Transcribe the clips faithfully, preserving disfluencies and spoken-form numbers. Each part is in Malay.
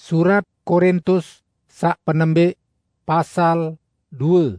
Surat Korintus sak penembik pasal dua.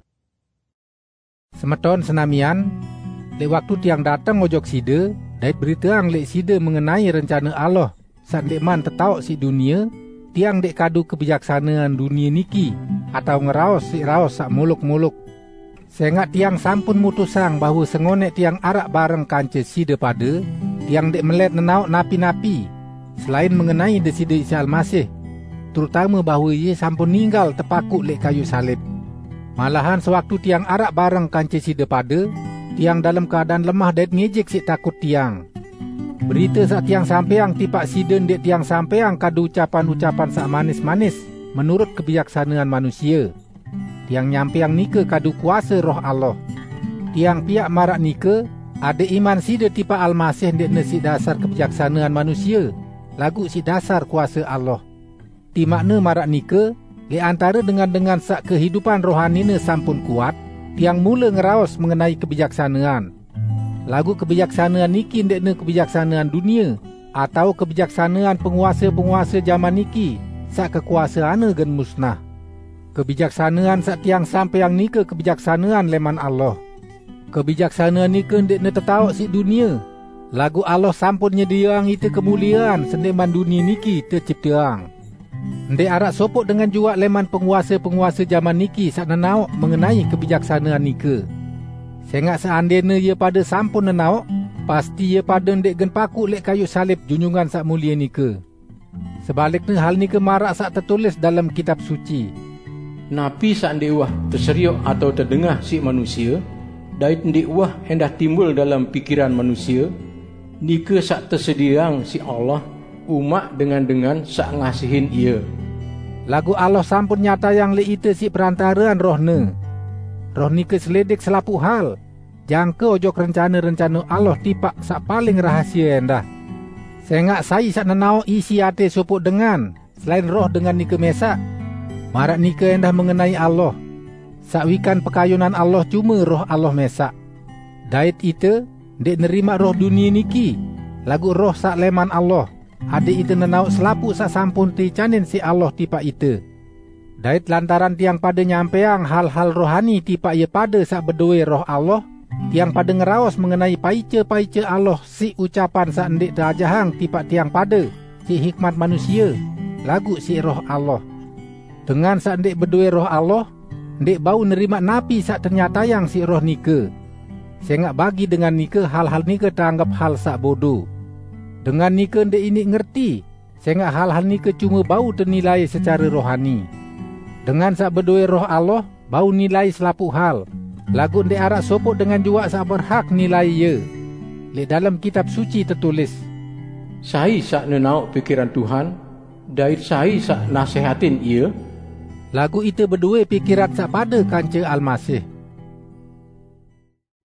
Semeton senamian, lek waktu tiang datang ojok sida, dait beritaang lek sida mengenai rencana Allah sak dek man tetauk si dunia, tiang dek kadu kebijaksanaan dunia niki atau ngeraos si raos sak muluk-muluk. Sengak tiang sampun mutusang bahawa sengonek tiang arak bareng kanca sida pada, tiang dek melet nenauk napi-napi selain mengenai desida Isa Almasih, terutama bahawa ia sampun ninggal terpakuk lek kayu salib. Malahan sewaktu tiang arak bareng kanca sida pada, tiang dalam keadaan lemah dan ngejek si takut tiang. Berita sak tiang sampeang tipak sida dek tiang sampeang kadu ucapan-ucapan sak manis-manis menurut kebijaksanaan manusia. Tiang nyampeang nika kadu kuasa roh Allah. Tiang piak marak nika ada iman sida tipak Almasih dek ne si dasar kebijaksanaan manusia, lagu si dasar kuasa Allah. Ti makna marak nika, le antara dengan-dengan sak kehidupan rohanina sampun kuat, tiang mula ngeraos mengenai kebijaksanaan. Lagu kebijaksanaan niki ndekna kebijaksanaan dunia atau kebijaksanaan penguasa-penguasa zaman niki sak kekuasaana gen musnah. Kebijaksanaan sak tiang sampeang nika kebijaksanaan leman Allah. Kebijaksanaan nika ndekna tetauk si dunia. Lagu Allah sampun nyediaang itu kemuliaan sendeman dunia niki terciptaang. Ndek arak sopok dengan juak leman penguasa-penguasa zaman niki sak nenauk mengenai kebijaksanaan nika. Sengak seandainya ia pada sampun nenauk, pasti ia pada ndek gen pakuk lek kayu salib junjungan sak mulia nika. Sebaliknya hal nika marak sak tertulis dalam kitab suci. Napi sak ndek wah terseriuk atau terdengar si manusia, dait ndek wah hendah timbul dalam pikiran manusia, nika sak tersediang si Allah umat dengan-dengan sak ngasihin ia. Lagu Allah sampun nyata yang le ite si perantaraan rohne. Roh nika seledik selapu hal, jangka ojok rencana-rencana Allah tipak sak paling rahasia endah. Sengak sai sak nenau isi hati sopok dengan, selain roh dengan nika mesak. Marak nika endah mengenai Allah. Sak wikan pekayunan Allah cuma roh Allah mesak. Dait ite, dek nerima roh dunia niki, lagu roh sak leman Allah. Adik itu nenauk selapu sak sampun ti canin si Allah tipak itu. Dait lantaran tiang pada nyampeang hal-hal rohani tipak ia pada sak berdua roh Allah, tiang pada ngeraos mengenai paice-paice Allah si ucapan sak ndik terajahang tipak tiang pada si hikmat manusia, lagu si roh Allah. Dengan sak ndik berdua roh Allah, ndik bau nerima napi sak ternyata yang si roh nika. Sengak bagi dengan nika hal-hal nika teranggap hal sak bodoh. Dengan nika ndek ini ngerti, sehingga hal-hal nika cuma bau ternilai secara rohani. Dengan sak berdua roh Allah, bau nilai selapu hal. Lagu ndek arak sopok dengan jua sak berhak nilai ye. Lek dalam kitab suci tertulis, Sahi sak nenauk pikiran Tuhan, dait sahi sak nasihatin ia. Lagu itu berdua pikiran sak pada kanca Almasih.